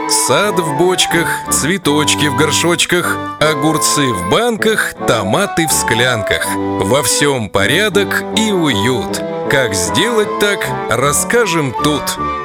Сад в бочках, цветочки в горшочках, огурцы в банках, томаты в склянках. Во всем порядок и уют. Как сделать так, расскажем тут.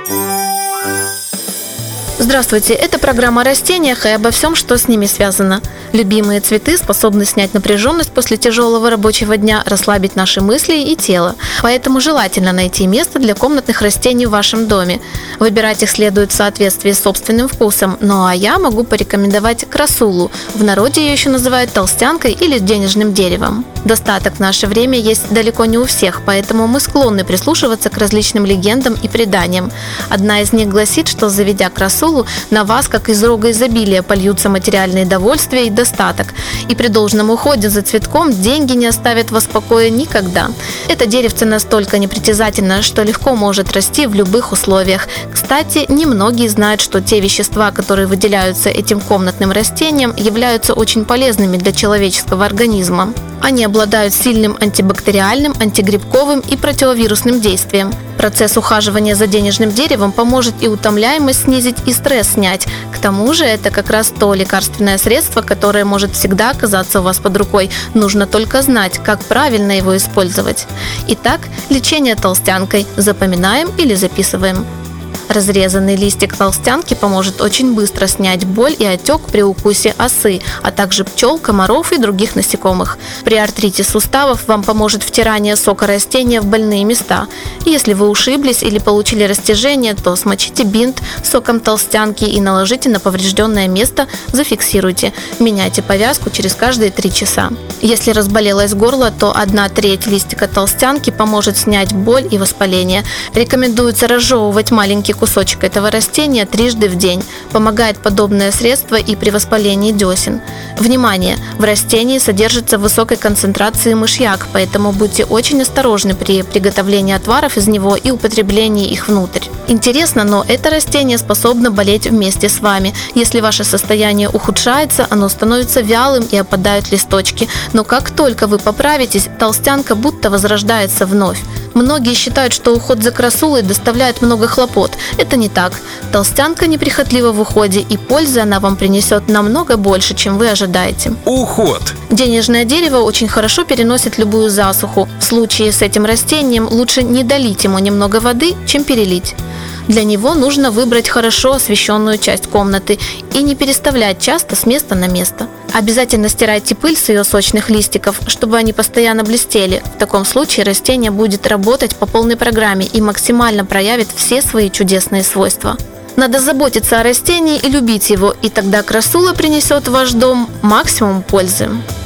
Здравствуйте, это программа о растениях и обо всем, что с ними связано. Любимые цветы способны снять напряженность после тяжелого рабочего дня, расслабить наши мысли и тело. Поэтому желательно найти место для комнатных растений в вашем доме. Выбирать их следует в соответствии с собственным вкусом. Ну а я могу порекомендовать красулу. В народе ее еще называют толстянкой или денежным деревом. Достаток в наше время есть далеко не у всех, поэтому мы склонны прислушиваться к различным легендам и преданиям. Одна из них гласит, что, заведя красулу, на вас, как из рога изобилия, польются материальные довольствия и достаток. И при должном уходе за цветком деньги не оставят вас в покое никогда. Это деревце настолько непритязательно, что легко может расти в любых условиях. Кстати, немногие знают, что те вещества, которые выделяются этим комнатным растением, являются очень полезными для человеческого организма. Они обладают сильным антибактериальным, антигрибковым и противовирусным действием. Процесс ухаживания за денежным деревом поможет и утомляемость снизить, и стресс снять. К тому же это как раз то лекарственное средство, которое может всегда оказаться у вас под рукой. Нужно только знать, как правильно его использовать. Итак, лечение толстянкой. Запоминаем или записываем. Разрезанный листик толстянки поможет очень быстро снять боль и отек при укусе осы, а также пчел, комаров и других насекомых. При артрите суставов вам поможет втирание сока растения в больные места. Если вы ушиблись или получили растяжение, то смочите бинт соком толстянки и наложите на поврежденное место, зафиксируйте. Меняйте повязку через каждые 3 часа. Если разболелось горло, то 1/3 листика толстянки поможет снять боль и воспаление. Рекомендуется разжевывать маленький кусочек этого растения 3 раза в день. Помогает подобное средство и при воспалении десен. Внимание! В растении содержится в высокой концентрации мышьяк, поэтому будьте очень осторожны при приготовлении отваров из него и употреблении их внутрь. Интересно, но это растение способно болеть вместе с вами. Если ваше состояние ухудшается, оно становится вялым и опадают листочки. Но как только вы поправитесь, толстянка будто возрождается вновь. Многие считают, что уход за красулой доставляет много хлопот. Это не так. Толстянка неприхотлива в уходе, и пользы она вам принесет намного больше, чем вы ожидаете. Уход. Денежное дерево очень хорошо переносит любую засуху. В случае с этим растением лучше не долить ему немного воды, чем перелить. Для него нужно выбрать хорошо освещенную часть комнаты и не переставлять часто с места на место. Обязательно стирайте пыль с ее сочных листиков, чтобы они постоянно блестели. В таком случае растение будет работать по полной программе и максимально проявит все свои чудесные свойства. Надо заботиться о растении и любить его, и тогда красула принесет в ваш дом максимум пользы.